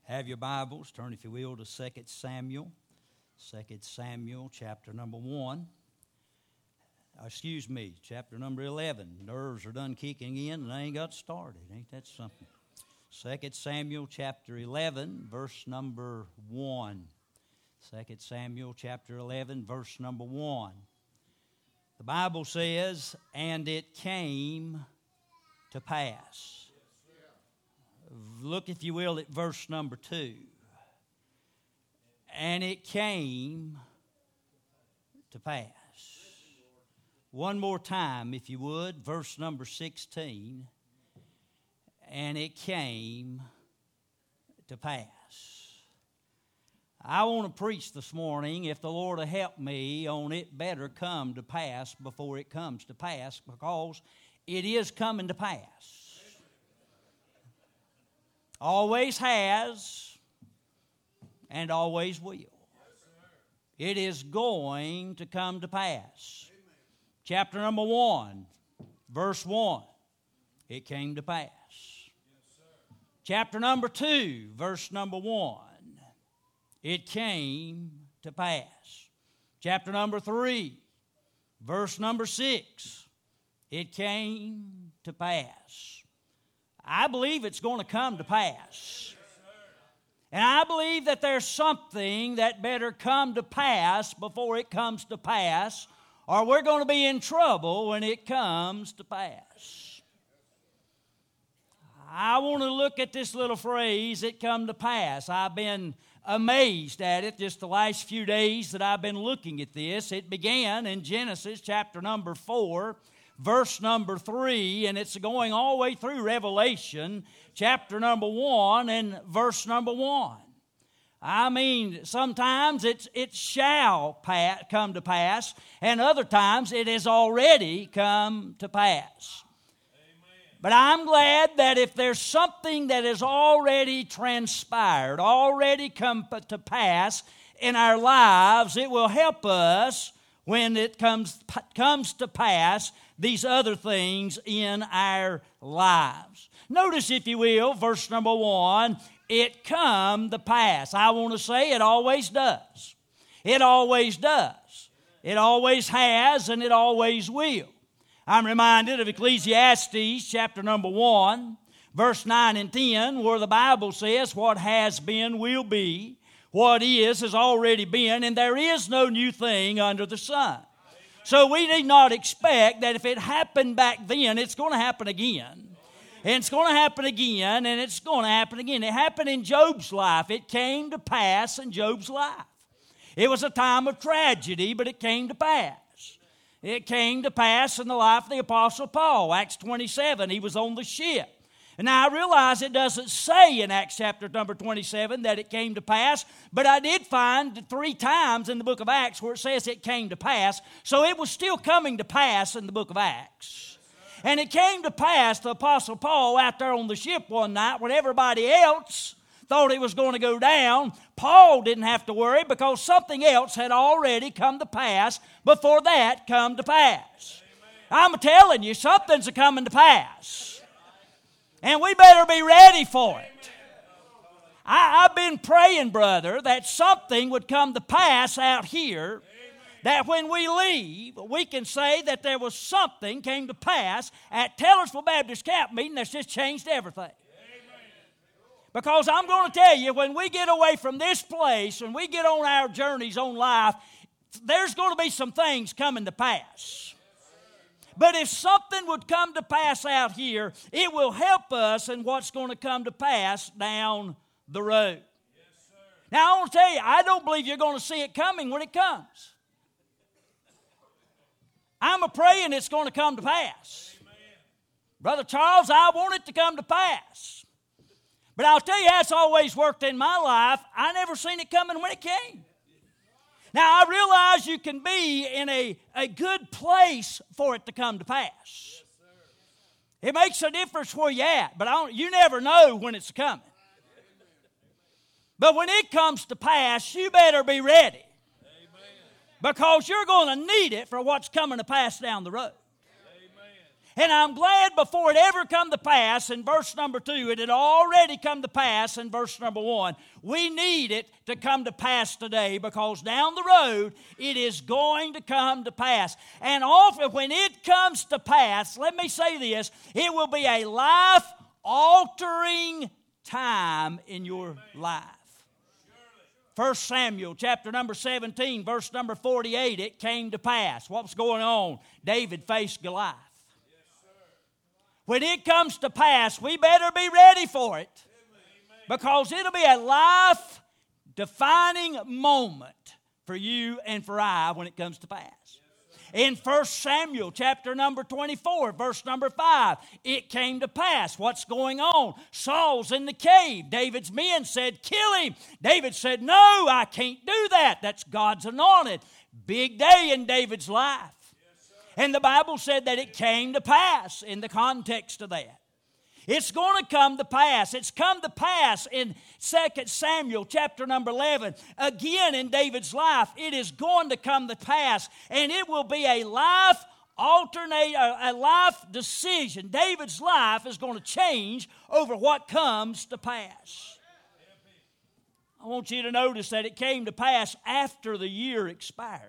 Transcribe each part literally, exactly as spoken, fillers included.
Have your Bibles, turn if you will to Second Samuel. Second Samuel chapter number one. Excuse me, chapter number eleven. Nerves are done kicking in and I ain't got started. Ain't that something? Second Samuel chapter eleven, verse number one. Second Samuel chapter eleven, verse number one. The Bible says, "And it came to pass." Look, if you will, at verse number two. And it came to pass. One more time, if you would, verse number sixteen. And it came to pass. I want to preach this morning, if the Lord will help me, on it better come to pass before it comes to pass, because it is coming to pass. Always has and always will. It is going to come to pass. Chapter number one, verse one. It came to pass. Chapter number two, verse number one. It came to pass. Chapter number three, verse number six. It came to pass. I believe it's going to come to pass. And I believe that there's something that better come to pass before it comes to pass, or we're going to be in trouble when it comes to pass. I want to look at this little phrase, "it come to pass." I've been amazed at it just the last few days that I've been looking at this. It began in Genesis chapter number four, verse number three, and it's going all the way through Revelation chapter number one and verse number one. I mean, sometimes it's, it shall pa- come to pass, and other times it has already come to pass. Amen. But I'm glad that if there's something that has already transpired, already come to pass in our lives, it will help us when it comes, comes to pass these other things in our lives. Notice, if you will, verse number one, it come to pass. I want to say it always does. It always does. It always has, and it always will. I'm reminded of Ecclesiastes chapter number one, verse nine and ten, where the Bible says, "What has been will be. What is has already been, and there is no new thing under the sun." So we need not expect that if it happened back then, it's going to happen again. And it's going to happen again, and it's going to happen again. It happened in Job's life. It came to pass in Job's life. It was a time of tragedy, but it came to pass. It came to pass in the life of the Apostle Paul. Acts twenty-seven, he was on the ship. And now I realize it doesn't say in Acts chapter number twenty-seven that it came to pass, but I did find three times in the book of Acts where it says it came to pass. So it was still coming to pass in the book of Acts. And it came to pass, the Apostle Paul out there on the ship one night when everybody else thought it was going to go down, Paul didn't have to worry because something else had already come to pass before that come to pass. I'm telling you, something's coming to pass. And we better be ready for it. I, I've been praying, brother, that something would come to pass out here, that when we leave, we can say that there was something came to pass at Taylorsville Baptist Camp Meeting that's just changed everything. Because I'm going to tell you, when we get away from this place, when we get on our journeys on life, there's going to be some things coming to pass. But if something would come to pass out here, it will help us in what's going to come to pass down the road. Yes, now, I want to tell you, I don't believe you're going to see it coming when it comes. I'm a praying it's going to come to pass. Amen. Brother Charles, I want it to come to pass. But I'll tell you how it's always worked in my life. I never seen it coming when it came. Now, I realize you can be in a, a good place for it to come to pass. Yes, it makes a difference where you're at, but I don't, you never know when it's coming. But when it comes to pass, you better be ready. Amen. Because you're going to need it for what's coming to pass down the road. Amen. And I'm glad before it ever come to pass in verse number two, it had already come to pass in verse number one. We need it to come to pass today because down the road it is going to come to pass. And often when it comes to pass, let me say this, it will be a life-altering time in your life. First Samuel chapter number seventeen, verse number forty-eight, it came to pass. What was going on? David faced Goliath. When it comes to pass, we better be ready for it because it'll be a life-defining moment for you and for I when it comes to pass. In First Samuel chapter number twenty-four, verse number five, it came to pass. What's going on? Saul's in the cave. David's men said, kill him. David said, no, I can't do that. That's God's anointed. Big day in David's life. And the Bible said that it came to pass in the context of that. It's going to come to pass. It's come to pass in Second Samuel chapter number eleven. Again in David's life, it is going to come to pass. And it will be a life alternate, a life decision. David's life is going to change over what comes to pass. I want you to notice that it came to pass after the year expired.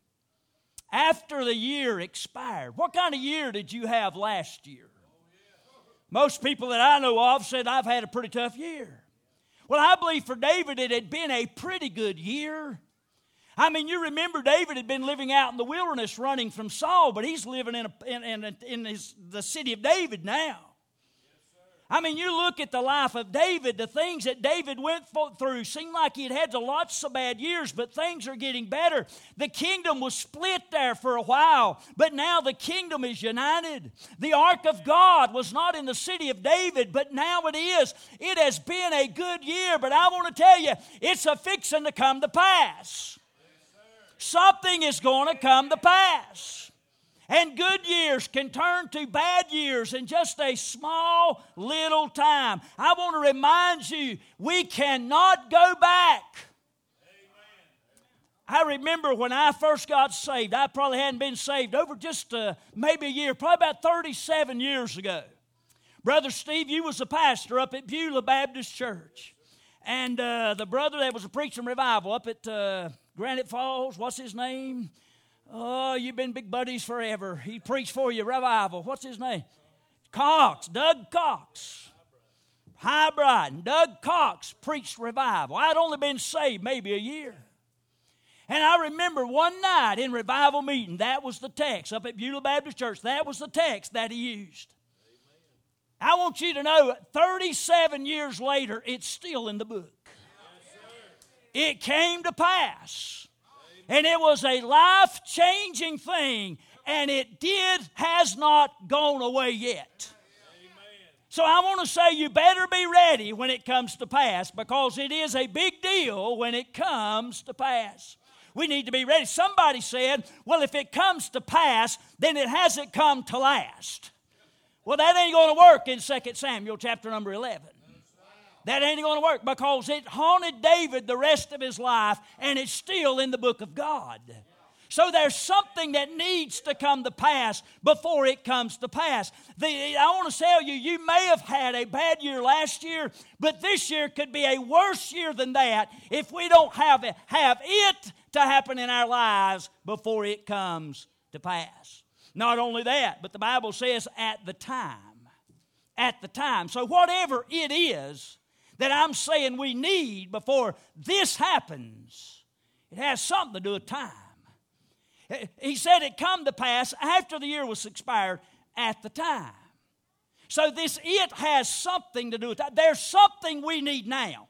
After the year expired. What kind of year did you have last year? Most people that I know of said, I've had a pretty tough year. Well, I believe for David it had been a pretty good year. I mean, you remember David had been living out in the wilderness running from Saul, but he's living in, a, in, in, in his, the city of David now. I mean, you look at the life of David, the things that David went through seemed like he'd had lots of bad years, but things are getting better. The kingdom was split there for a while, but now the kingdom is united. The ark of God was not in the city of David, but now it is. It has been a good year, but I want to tell you, it's a fixing to come to pass. Something is going to come to pass. And good years can turn to bad years in just a small little time. I want to remind you, we cannot go back. Amen. I remember when I first got saved, I probably hadn't been saved over just uh, maybe a year, probably about thirty-seven years ago. Brother Steve, you was a pastor up at Beulah Baptist Church. And uh, the brother that was a preaching revival up at uh, Granite Falls, what's his name? Oh, you've been big buddies forever. He preached for you, revival. What's his name? Cox, Doug Cox. High Brighton. Doug Cox preached revival. I'd only been saved maybe a year. And I remember one night in revival meeting, that was the text up at Beulah Baptist Church. That was the text that he used. Amen. I want you to know, thirty-seven years later, it's still in the book. Yes, it came to pass. And it was a life-changing thing, and it did, has not gone away yet. Amen. So I want to say you better be ready when it comes to pass, because it is a big deal when it comes to pass. We need to be ready. Somebody said, well, if it comes to pass, then it hasn't come to last. Well, that ain't going to work in Second Samuel chapter number eleven. That ain't going to work because it haunted David the rest of his life, and it's still in the book of God. So there's something that needs to come to pass before it comes to pass. The, I want to tell you, you may have had a bad year last year, but this year could be a worse year than that if we don't have it, have it to happen in our lives before it comes to pass. Not only that, but the Bible says at the time. At the time. So whatever it is that I'm saying we need before this happens, it has something to do with time. He said it come to pass after the year was expired at the time. So this it has something to do with that. There's something we need now.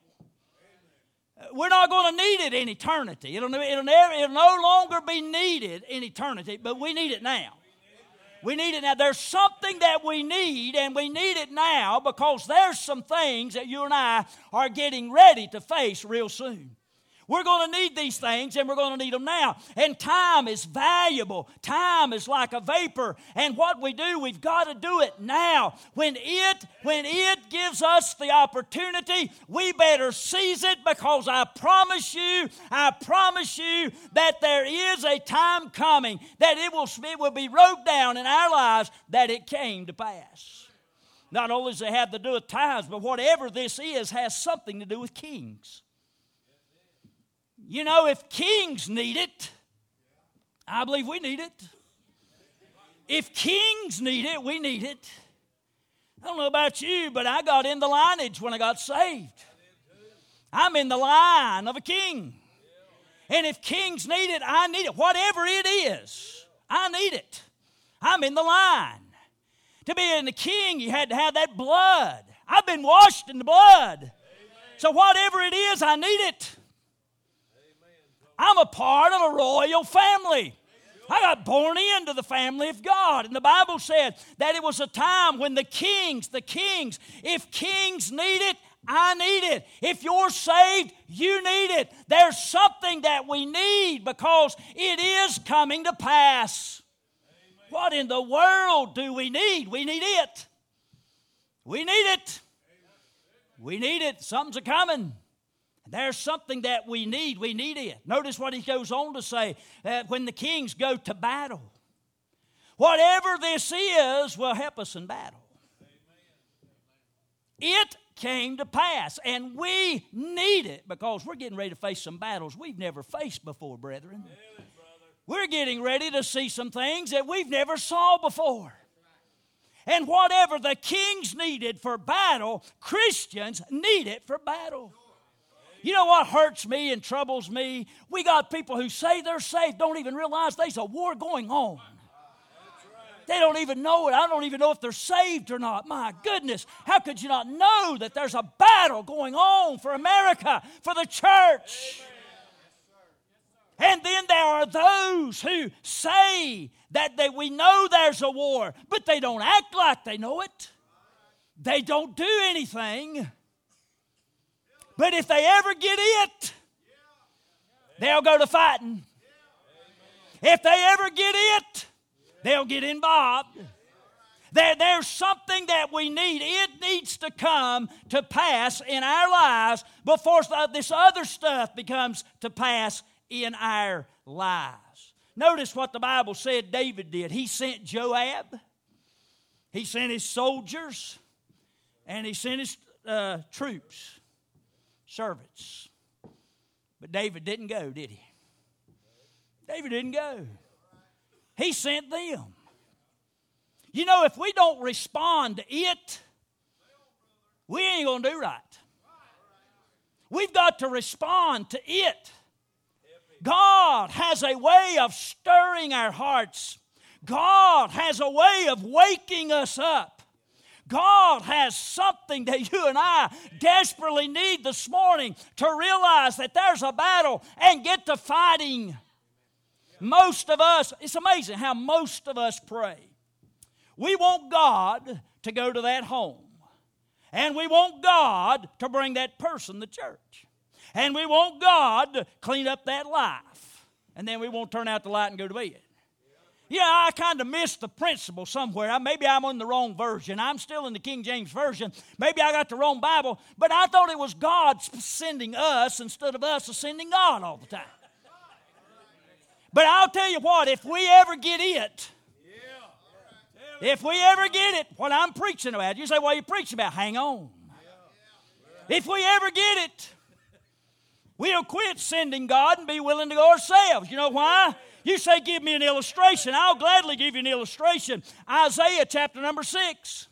We're not going to need it in eternity. It'll, it'll, never, it'll no longer be needed in eternity, but we need it now. We need it now. There's something that we need, and we need it now because there's some things that you and I are getting ready to face real soon. We're going to need these things, and we're going to need them now. And time is valuable. Time is like a vapor. And what we do, we've got to do it now. When it, when it gives us the opportunity, we better seize it, because I promise you, I promise you that there is a time coming that it will, it will be wrote down in our lives that it came to pass. Not only does it have to do with tithes, but whatever this is has something to do with kings. You know, if kings need it, I believe we need it. If kings need it, we need it. I don't know about you, but I got in the lineage when I got saved. I'm in the line of a king. And if kings need it, I need it. Whatever it is, I need it. I'm in the line. To be in the king, you had to have that blood. I've been washed in the blood. Amen. So whatever it is, I need it. I'm a part of a royal family. I got born into the family of God. And the Bible said that it was a time when the kings, the kings, if kings need it, I need it. If you're saved, you need it. There's something that we need because it is coming to pass. Amen. What in the world do we need? We need it. We need it. We need it. Something's a-coming. There's something that we need. We need it. Notice what he goes on to say, that when the kings go to battle, whatever this is will help us in battle. It came to pass, and we need it because we're getting ready to face some battles we've never faced before, brethren. We're getting ready to see some things that we've never saw before. And whatever the kings needed for battle, Christians need it for battle. You know what hurts me and troubles me? We got people who say they're saved, don't even realize there's a war going on. They don't even know it. I don't even know if they're saved or not. My goodness, how could you not know that there's a battle going on for America, for the church? And then there are those who say that they, we know there's a war, but they don't act like they know it. They don't do anything. But if they ever get it, they'll go to fighting. If they ever get it, they'll get involved. There, there's something that we need. It needs to come to pass in our lives before this other stuff becomes to pass in our lives. Notice what the Bible said David did. He sent Joab. He sent his soldiers. And he sent his uh, troops, servants. But David didn't go, did he? David didn't go. He sent them. You know, if we don't respond to it, we ain't going to do right. We've got to respond to it. God has a way of stirring our hearts. God has a way of waking us up. God has something that you and I desperately need this morning to realize that there's a battle and get to fighting. Most of us, it's amazing how most of us pray. We want God to go to that home. And we want God to bring that person to church. And we want God to clean up that life. And then we won't turn out the light and go to bed. Yeah, I kind of missed the principle somewhere. Maybe I'm on the wrong version. I'm still in the King James Version. Maybe I got the wrong Bible. But I thought it was God sending us instead of us sending God all the time. But I'll tell you what, if we ever get it, if we ever get it, what I'm preaching about, you say, what are you preaching about? Hang on. If we ever get it, we'll quit sending God and be willing to go ourselves. You know why? You say, give me an illustration. I'll gladly give you an illustration. Isaiah chapter number six.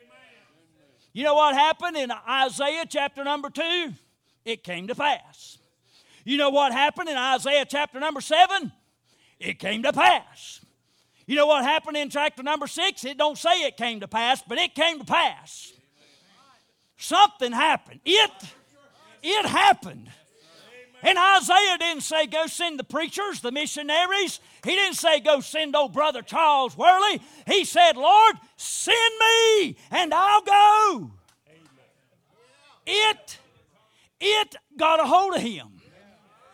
You know what happened in Isaiah chapter number two? It came to pass. You know what happened in Isaiah chapter number seven? It came to pass. You know what happened in chapter number six? It don't say it came to pass, but it came to pass. Something happened. It, it happened. And Isaiah didn't say go send the preachers, the missionaries. He didn't say go send old brother Charles Worley. He said, Lord, send me and I'll go. It, it got a hold of him.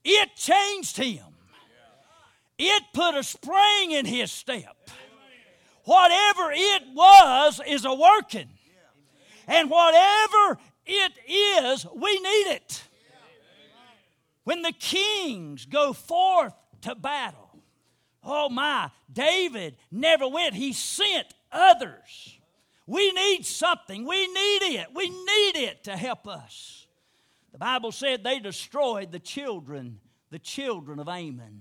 It changed him. It put a spring in his step. Whatever it was is a working. And whatever it is, we need it. When the kings go forth to battle, oh my, David never went. He sent others. We need something. We need it. We need it to help us. The Bible said they destroyed the children, the children of Ammon.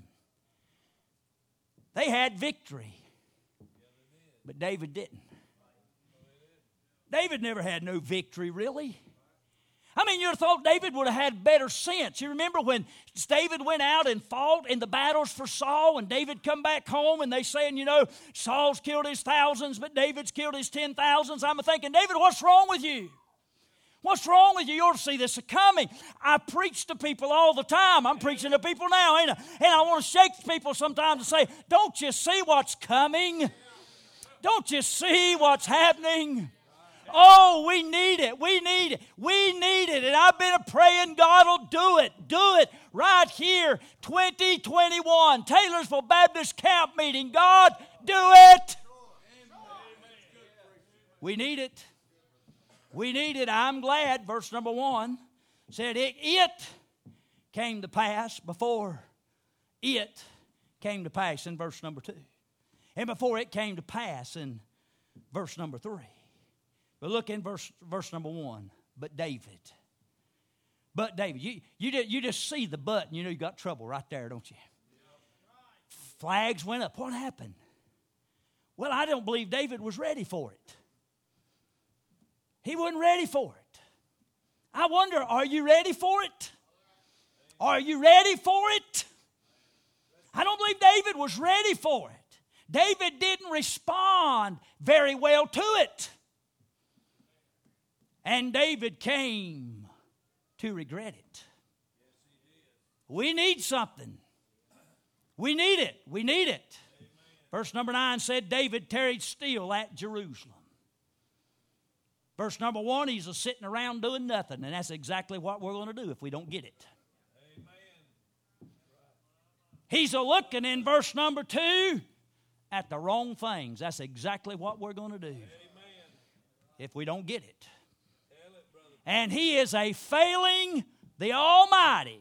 They had victory, but David didn't. David never had no victory, really. I mean, you'd have thought David would have had better sense. You remember when David went out and fought in the battles for Saul, and David come back home, and they saying, you know, Saul's killed his thousands, but David's killed his ten thousands. I'm thinking, David, what's wrong with you? What's wrong with you? You ought to see this coming. I preach to people all the time. I'm preaching to people now, ain't I? And I want to shake people sometimes and say, don't you see what's coming? Don't you see what's happening? Oh, we need it. We need it. We need it. And I've been praying God will do it. Do it right here, twenty twenty-one, Taylorsville Baptist Camp Meeting. God, do it. We need it. We need it. I'm glad, verse number one said it, it came to pass before it came to pass in verse number two. And before it came to pass in verse number three. But look in verse, verse number one. But David. But David. You, you, just, you just see the but and you know you got trouble right there, don't you? Flags went up. What happened? Well, I don't believe David was ready for it. He wasn't ready for it. I wonder, are you ready for it? Are you ready for it? I don't believe David was ready for it. David didn't respond very well to it. And David came to regret it. We need something. We need it. We need it. Verse number nine said, David tarried still at Jerusalem. Verse number one, he's a sitting around doing nothing, and that's exactly what we're going to do if we don't get it. Amen. He's a looking in verse number two at the wrong things. That's exactly what we're going to do. Amen. If we don't get it. And he is a failing the Almighty.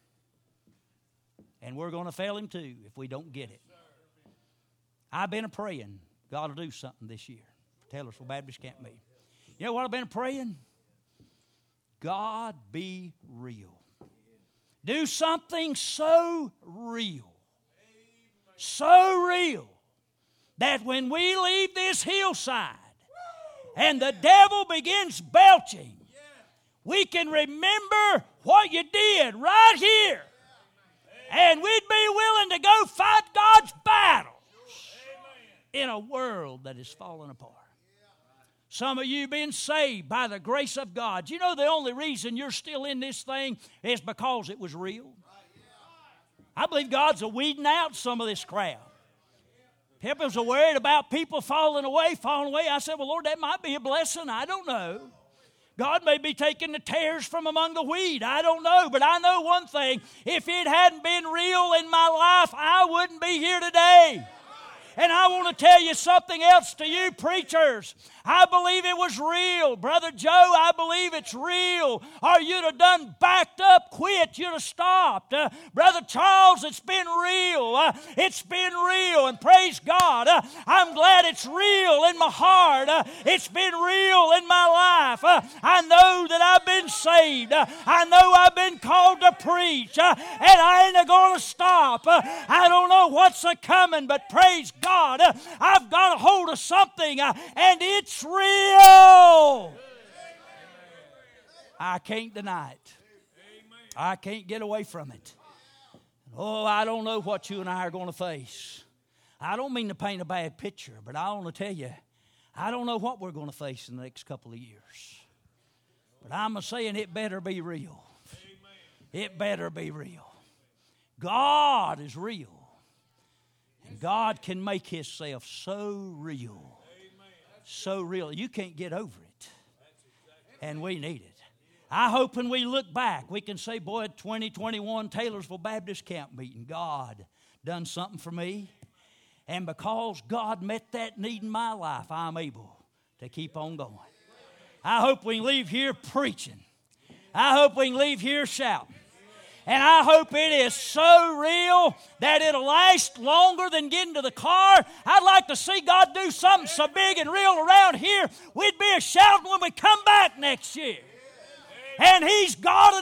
And we're going to fail him too if we don't get it. I've been praying God will do something this year. Taylorsville Baptist Camp Meeting. You know what I've been praying? God be real. Do something so real. So real that when we leave this hillside and the devil begins belching, we can remember what you did right here. And we'd be willing to go fight God's battles in a world that is falling apart. Some of you been saved by the grace of God. You know the only reason you're still in this thing is because it was real. I believe God's a weeding out some of this crowd. People's are worried about people falling away, falling away. I said, well, Lord, that might be a blessing. I don't know. God may be taking the tares from among the wheat. I don't know. But I know one thing. If it hadn't been real in my life, I wouldn't be here today. And I want to tell you something else to you preachers. I believe it was real. Brother Joe, I believe it's real. Or you'd have done backed up, quit. You'd have stopped. Uh, Brother Charles, it's been real. Uh, it's been real. And praise God, uh, I'm glad it's real in my heart. Uh, it's been real in my life. Uh, I know that I've been saved. Uh, I know I've been called to preach. Uh, and I ain't going to stop. Uh, I don't know what's a-coming, but praise God, uh, I've got a hold of something, uh, and it's It's real. I can't deny it. I can't get away from it. Oh, I don't know what you and I are going to face. I don't mean to paint a bad picture, but I want to tell you, I don't know what we're going to face in the next couple of years. But I'm saying it better be real. It better be real. God is real. And God can make himself so real. So real. You can't get over it. And we need it. I hope when we look back, we can say, boy, twenty twenty-one Taylorsville Baptist Camp Meeting, God done something for me. And because God met that need in my life, I'm able to keep on going. I hope we leave here preaching. I hope we can leave here shouting. And I hope it is so real that it'll last longer than getting to the car. I'd like to see God do something so big and real around here, we'd be a shouting when we come back next year. And He's God